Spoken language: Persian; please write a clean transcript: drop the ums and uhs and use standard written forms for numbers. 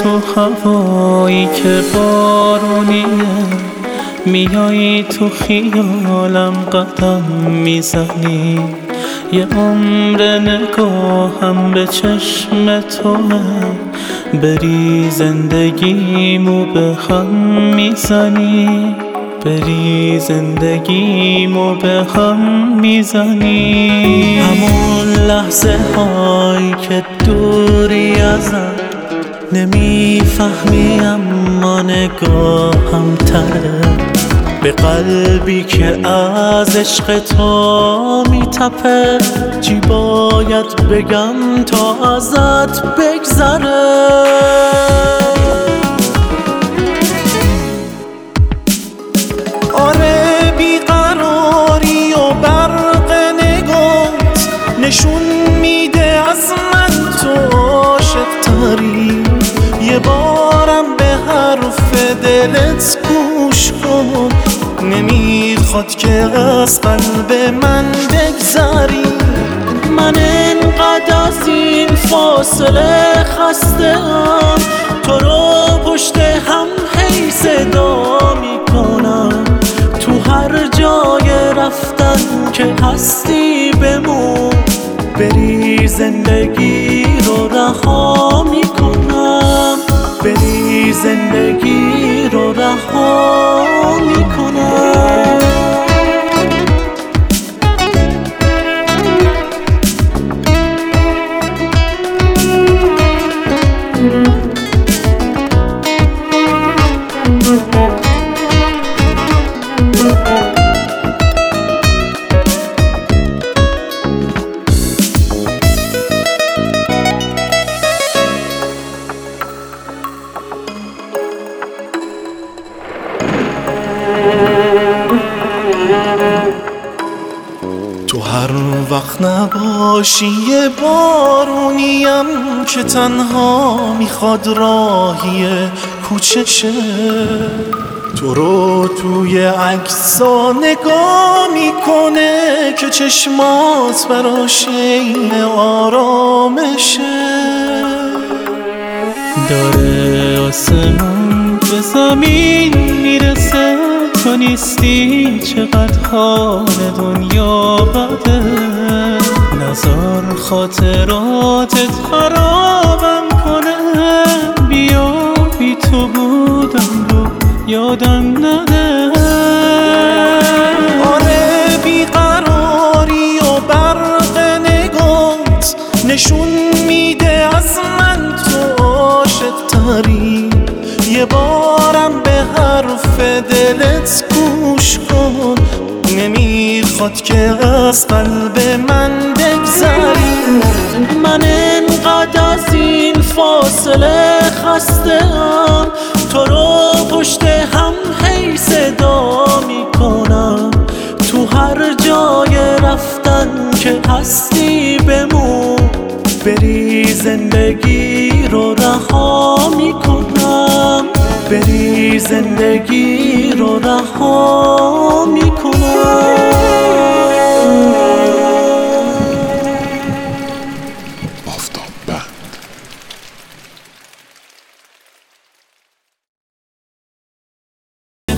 تو هوایی که بارونیه، میایی تو خیالم قدم میزنی. یه عمر نگاهم به چشم توه، بری زندگیمو به هم میزنی، بری زندگیمو به هم میزنی. همون لحظه هایی که دوری ازم نمیفهمی، اما نگاهم تره به قلبی که از عشق تو میتپه. چی باید بگم تا ازت بگذره؟ آره بیقراری و برق نگات نشون میده از من تو عاشق تری. یه بارم به حرف دلت گوش کن، نمیخواد که از قلب من بگذری. من انقدر از این فاصله خسته‌ام، تو رو پشت هم هی صدا میکنم. تو هر جای رفتن که هستی بمون، بری زندگی رو رها میکنم، بری زندگی رو رها میکنم. تو هر وقت نباشی یه بارونیم که تنها میخواد راهی کوچه شه. تو رو توی عکسا نگاه میکنه که چشمات براش عین آرامشه. داره آسمون به زمین میرسه، تو نیستی چقدر حال دنیا بده. نذار خاطراتت خرابم کنه، بیا بی تو بودم رو یادم نده. آره بیقراری و برق نگات نشون میده از من تو عاشق تری. یه بارم به حرف دلت گوش کن، نمیخواد که از قلب من بگذری. من انقدر از این فاصله خسته‌ام، تو رو پشت هم هی صدا میکنم. تو هر جای رفتن که هستی بمون، بری زندگی رو رها میکنم، بری زندگی رو رها